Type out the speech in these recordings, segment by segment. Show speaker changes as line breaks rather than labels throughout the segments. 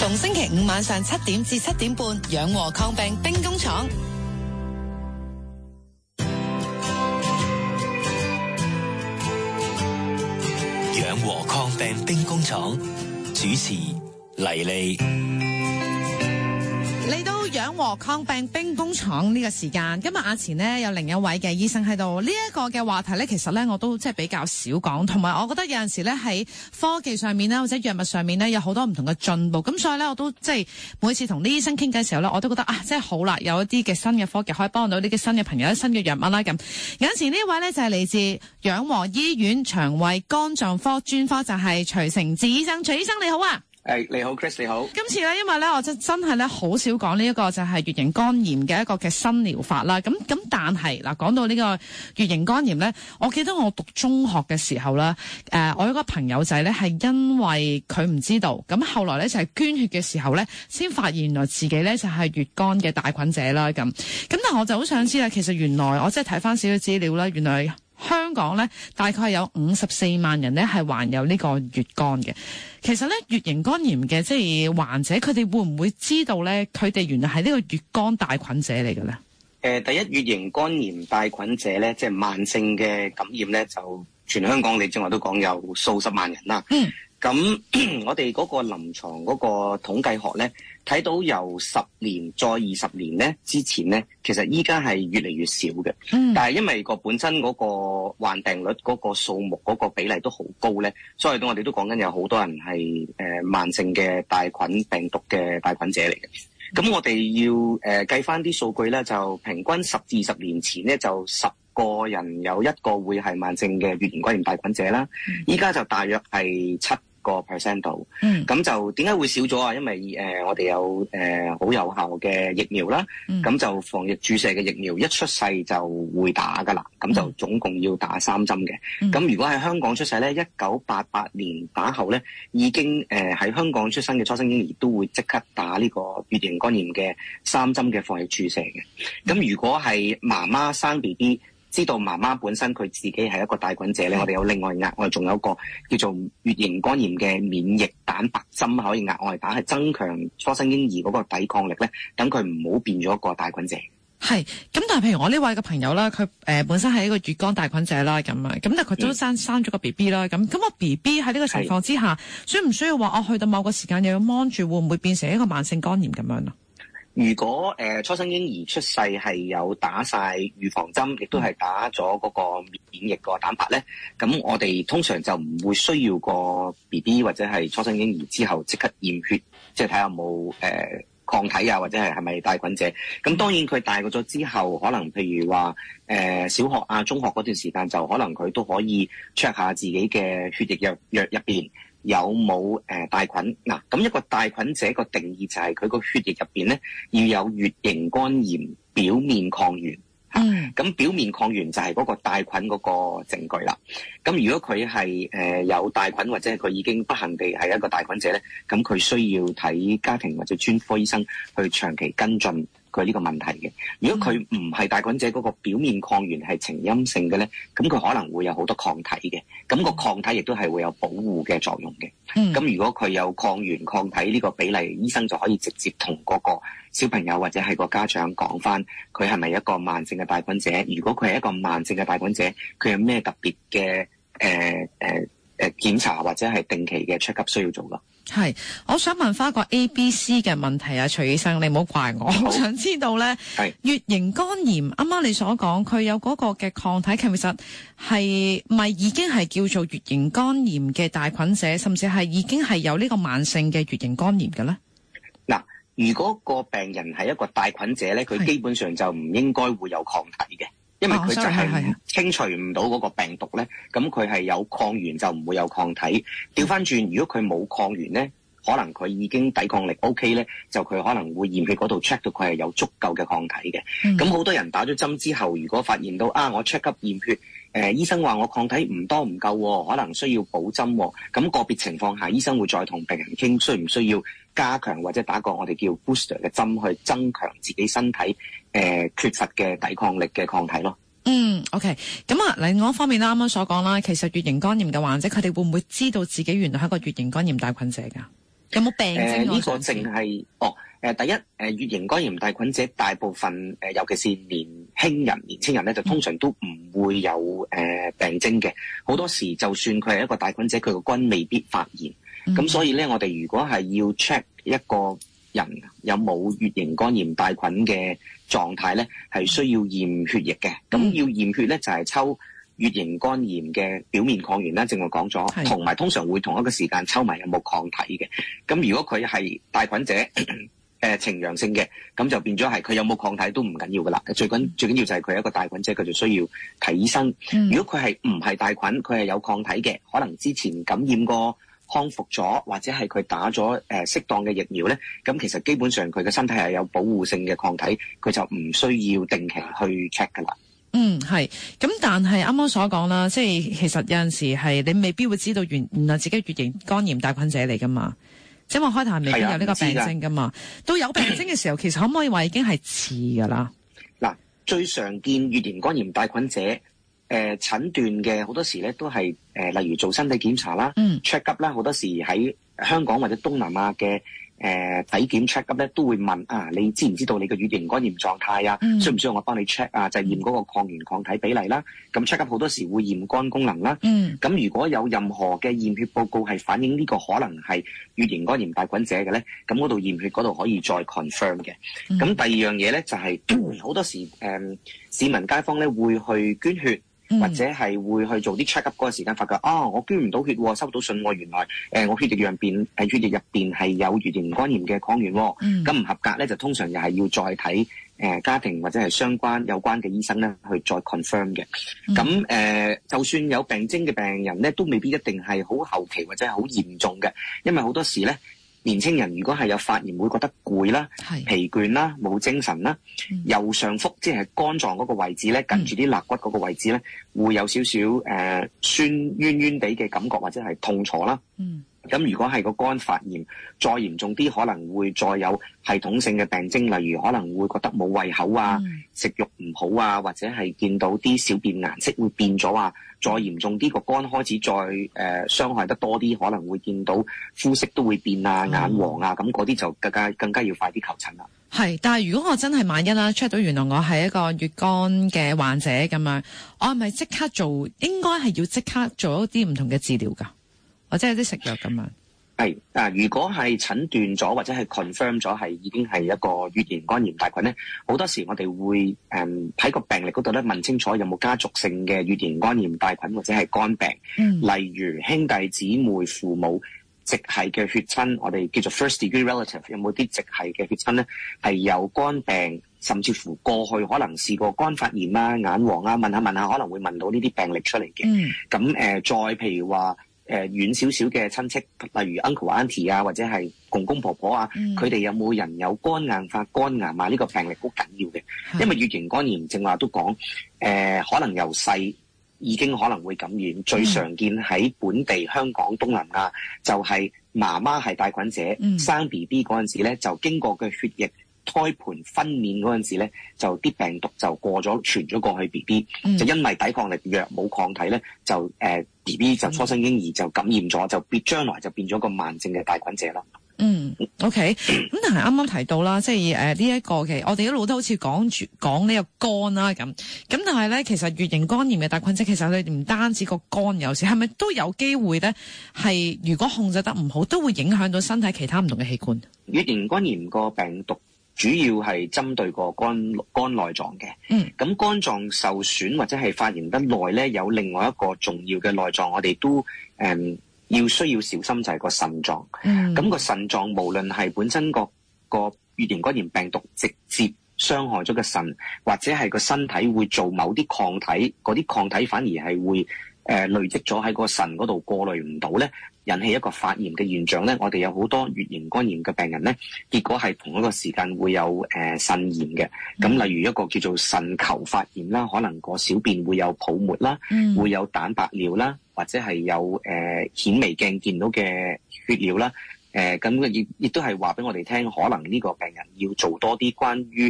逢星期五晚上7點至7點半，養和抗病兵工廠。
養和抗病兵工廠主持黎莉。
嚟到養和抗病兵工廠呢個時間，今日阿錢呢有另一位嘅醫生喺度。呢一個嘅話題呢，其實呢我都即係比較少講，同埋我覺得有陣時呢喺科技上面呢，或者藥物上面呢，有好多唔同嘅進步。咁所以呢，我都即係每次同啲醫生傾偈嘅時候呢，我都覺得啊，即係好啦，有一啲嘅新嘅科技可以幫到呢啲新嘅朋友、新嘅藥物啦。咁有陣時呢位呢，就係嚟自養和醫院腸胃肝臟科專科，就係徐成志醫生。徐醫生你好啊！
你好 Chris 你好。
今次咧，因為咧我真係咧好少講呢一個就係乙型肝炎嘅一個嘅新療法啦。咁但係嗱，講到呢個乙型肝炎咧，我記得我讀中學嘅時候啦，我有個朋友仔咧係因為佢唔知道，咁後來咧就係捐血嘅時候咧，先發現原來自己咧就係乙肝嘅帶菌者啦。咁但係我就好想知啦，其實原來我即係睇翻少少資料啦，原來香港咧大概有54萬人咧係患有呢個乙肝嘅。其實咧，乙型肝炎嘅即係患者，佢哋會唔會知道咧？佢哋原來係呢個乙肝帶菌者嚟嘅咧？
第一，乙型肝炎帶菌者咧，即係慢性嘅感染咧，就全香港你正話都講有數十萬人啦。咁我哋嗰個臨床嗰個統計學咧，睇到由10年再20年咧之前咧，其實依家係越嚟越少嘅。但係因為個本身嗰個患病率嗰個數目嗰個比例都好高咧，所以我哋都講緊有好多人係慢性嘅帶菌病毒嘅帶菌者嚟嘅。咁我哋要計翻啲數據咧，就平均10至20年前咧就10個人有1個會係慢性嘅乙型肝炎帶菌者啦。依家就大約係7% 度。咁就點解會少咗啊？因為我哋有好有效嘅疫苗啦。咁就防疫注射嘅疫苗一出世就會打噶啦。咁就總共要打3針嘅。咁如果喺香港出世咧，1988年打後咧，已經喺香港出生嘅初生嬰兒都會即刻打呢個乙型肝炎嘅3針嘅防疫注射嘅。咁如果係媽媽生 BB，知道媽媽本身佢自己係一個帶菌者咧，我哋有另外額外仲有一個叫做乙型肝炎嘅免疫蛋白針可以額外打，係增強初生嬰兒嗰個抵抗力咧，等佢唔好變咗一個帶菌者。
係，咁但係譬如我呢位嘅朋友啦，佢本身係一個乙肝帶菌者啦，咁啊，咁但係佢都生咗個 BB 啦，咁個 BB 喺呢個情況之下，需唔需要話我去到某個時間又要 mon 住，會唔會變成一個慢性肝炎咁樣啊？
如果初生嬰兒出世係有打晒預防針，亦都係打咗嗰個免疫個蛋白咧，咁我哋通常就唔會需要個 BB 或者係初生嬰兒之後即刻驗血，即係睇下有冇抗體啊，或者係咪帶菌者。咁當然佢大個咗之後，可能譬如話小學啊、中學嗰段時間，就可能佢都可以 check 下自己嘅血液藥入邊有冇帶菌。嗱，咁一個帶菌者個定義就係佢個血液入邊咧要有乙型肝炎表面抗原。咁表面抗原就係嗰個帶菌嗰個證據啦。咁如果佢係有帶菌，或者係佢已經不幸地係一個帶菌者咧，咁佢需要睇家庭或者專科醫生去長期跟進佢呢個問題嘅。如果佢唔係帶菌者，嗰個表面抗原係呈陰性嘅咧，咁佢可能會有好多抗體嘅。咁個抗體亦都係會有保護嘅作用嘅。咁如果佢有抗原抗體呢個比例，醫生就可以直接同嗰個小朋友或者係個家長講翻，佢係咪一個慢性嘅帶菌者？如果佢係一個慢性嘅帶菌者，佢有咩特別嘅檢查或者係定期嘅 check up 需要做咯？
係，我想問翻個 ABC 嘅問題啊，徐醫生，你唔好怪我，我想知道咧，乙型肝炎啱啱你所講，佢有嗰個嘅抗體，其實係咪已經係叫做乙型肝炎嘅帶菌者，甚至係已經係有呢個慢性嘅乙型肝炎嘅咧？
嗱，如果個病人係一個帶菌者咧，佢基本上就唔應該會有抗體嘅。因為佢就係清除唔到嗰個病毒咧，咁佢係有抗原就唔會有抗體。調翻轉，如果佢冇抗原咧，可能佢已經抵抗力 OK 咧，就佢可能會驗血嗰度 check 到佢係有足夠嘅抗體嘅。咁好多人打咗針之後，如果發現到我 check up 驗血，醫生話我抗體唔多唔夠，可能需要補針。咁個別情況下，醫生會再同病人傾，需唔需要加強或者打個我哋叫 booster 嘅針去增強自己身體缺乏嘅抵抗力嘅抗體咯。
OK， 咁另外一方面啱啱所講啦，其實乙型肝炎嘅患者，佢哋會唔會知道自己原來係一個乙型肝炎帶菌者噶？ 有冇病徵？
呢個淨係第一，乙型肝炎帶菌者大部分尤其是年青人咧，就通常都唔會有病徵嘅。好多時就算佢係一個帶菌者，佢個菌未必發炎。咁所以咧，我哋如果係要 check 一個人有冇乙型肝炎帶菌嘅狀態咧，係需要驗血液嘅。咁要驗血咧，就係抽乙型肝炎嘅表面抗原啦，正我講咗，同埋通常會同一個時間抽埋有冇抗體嘅。咁如果佢係帶菌者呈陽性嘅，咁就變咗係佢有冇抗體都唔緊要噶啦。最緊要就係佢係一個帶菌者，佢就需要睇醫生。如果佢係唔係帶菌，佢係有抗體嘅，可能之前感染過康復咗，或者係佢打咗適當嘅疫苗咧，咁其實基本上佢嘅身體係有保護性嘅抗體，佢就唔需要定期去 check 噶啦。
係。咁但係啱啱所講啦，即係其實有陣時係你未必會知道原來自己乙型肝炎帶菌者嚟噶嘛。即係我開頭係未必有呢個病徵噶嘛，到有病徵嘅時候，其實可唔可以話已經係遲噶啦？嗱，
最常見乙型肝炎帶菌者診斷嘅好多時咧都係例如做身體檢查啦，check up 啦，好多時喺香港或者東南亞嘅體檢 check up 咧都會問你知唔知道你嘅乙型肝炎狀態啊？需唔需要我幫你 check 啊？就係驗嗰個抗原抗體比例啦。咁 check up 好多時會驗肝功能啦。咁如果有任何嘅驗血報告係反映呢個可能係乙型肝炎帶菌者嘅咧，咁嗰度驗血嗰度可以再 confirm 嘅。咁第二樣嘢咧就係好多時市民街坊咧會去捐血。或者係會去做啲 check up 嗰個時間，發覺我捐唔到血，收到信原來我血液入邊係有乙型肝炎嘅抗原，咁唔合格咧就通常又係要再睇家庭或者係相關有關嘅醫生咧去再 confirm 嘅。咁就算有病徵嘅病人咧，都未必一定係好後期或者係好嚴重嘅，因為好多時咧。年青人如果係有發炎，會覺得攰啦、疲倦啦、冇精神啦，右上腹即係肝臟嗰個位置咧，近住啲肋骨嗰個位置咧，會有少少酸冤冤地嘅感覺或者係痛楚啦。咁如果係個肝發炎再嚴重啲，可能會再有系統性嘅病徵，例如可能會覺得冇胃口啊、食慾唔好啊，或者係見到啲小便顏色會變咗啊。再嚴重啲，個肝開始再傷害得多啲，可能會見到膚色都會變啊、眼黃啊，咁嗰啲就更加要快啲求診啦。
係，但係如果我真係萬一啦 check 到原來我係一個乙肝嘅患者咁樣，我係咪即刻做？應該係要即刻做一啲唔同嘅治療㗎，或者有啲食藥咁樣？
係如果係診斷咗或者係 confirm 咗係已經係一個乙型肝炎帶菌咧，好多時我哋會喺個病歷嗰度咧問清楚有冇家族性嘅乙型肝炎帶菌或者係肝病，例如兄弟姊妹、父母直系嘅血親，我哋叫做 first degree relative， 有冇啲直系嘅血親咧係有肝病，甚至乎過去可能試過肝發炎啊、眼黃啊，問下可能會問到呢啲病歷出嚟嘅。咁再譬如話。遠少少嘅親戚，例如 uncle auntie 啊，或者係公公婆婆啊，佢哋有冇人有肝硬化、肝癌啊？呢個病歷好緊要嘅，因為乙型肝炎正話都講，可能由細已經可能會感染，最常見喺本地香港東南亞就係媽媽係帶菌者，生 BB 嗰陣時咧就經過嘅血液。胎盤分娩嗰陣時咧，就啲病毒就過咗傳咗過去 BB，就因為抵抗力弱冇抗體咧，就BB 就初生嬰兒就感染咗，就將來就變咗個慢性嘅帶菌者啦。
OK， 咁但係啱啱提到啦，即係呢一個嘅，我哋一路都好似講呢個肝啦咁，但係咧其實乙型肝炎嘅帶菌者其實佢唔單止個肝有時，係咪都有機會咧係如果控制得唔好，都會影響到身體其他唔同嘅器官？
乙型肝炎個病毒。主要係針對個肝內臟嘅，咁肝臟受損或者係發炎得耐咧，有另外一個重要嘅內臟，我哋都需要小心就係個腎臟。咁個腎臟無論係本身個乙型肝炎病毒直接傷害咗個腎，或者係個身體會做某啲抗體，嗰啲抗體反而係會累積咗喺個腎嗰度過濾唔到咧，引起一個發炎嘅現象咧。我哋有好多乙型肝炎嘅病人咧，結果係同一個時間會有腎炎嘅。咁例如一個叫做腎球發炎啦，可能個小便會有泡沫啦，會有蛋白尿啦，或者係有顯微鏡見到嘅血尿啦。咁亦都係話俾我哋聽，可能呢個病人要做多啲關於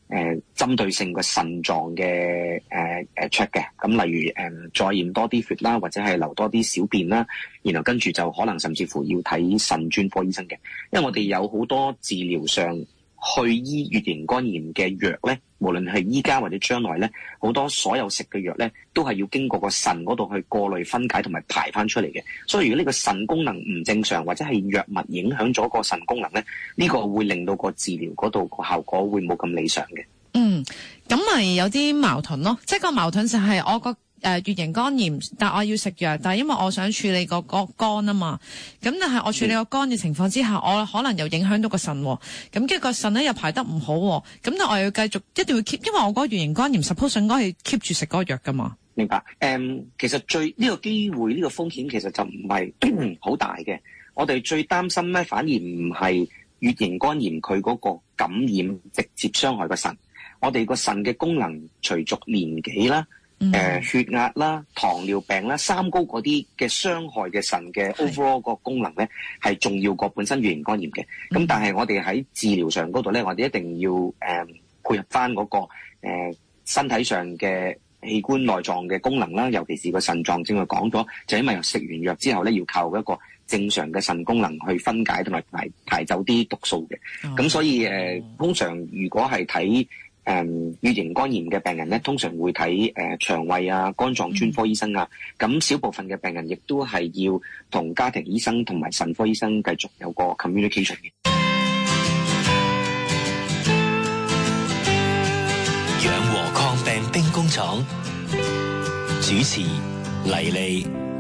針對性個腎臟嘅check 嘅。咁例如再驗多啲血啦，或者係流多啲小便啦，然後跟住就可能甚至乎要睇腎專科醫生嘅。因為我哋有好多治療上去醫乙型肝炎嘅藥咧，無論係依家或者將來咧，好多所有食嘅藥咧，都係要經過個腎嗰度去過濾分解同埋排翻出嚟嘅。所以如果呢個腎功能唔正常，或者係藥物影響咗個腎功能咧，呢個會令到個治療嗰度個效果會冇咁理想嘅。
咁咪有啲矛盾咯，即係個矛盾就係我個乙型肝炎，但我要食藥，但係因為我想處理個肝啊嘛，咁但係我處理個肝嘅情況之下，我可能又影響到個腎，咁跟住個腎咧又排得唔好，咁但我又要繼續一定要 keep，因為我嗰個乙型肝炎 suppose 應該係 keep 住食嗰個藥噶嘛。
明白。其實呢個機會呢個風險其實就唔係好大嘅。我哋最擔心咧，反而唔係乙型肝炎佢嗰個感染直接傷害個腎，我哋個腎嘅功能隨逐年紀啦。血壓啦、糖尿病啦、三高嗰啲嘅傷害嘅腎嘅 overall 個功能咧，係重要過本身乙型肝炎嘅。咁但係我哋喺治療上嗰度咧，我哋一定要配合翻嗰個身體上嘅器官內臟嘅功能啦，尤其是個腎臟，正話講咗，就因為食完藥之後咧，要靠一個正常嘅腎功能去分解同埋排走啲毒素嘅。咁所以通常如果係睇乙型肝炎嘅病人咧，通常會睇腸胃啊、肝臟專科醫生啊。咁少部分嘅病人亦都係要同家庭醫生同埋腎科醫生繼續有個 communication 嘅。
養和抗病兵工廠主持黎莉。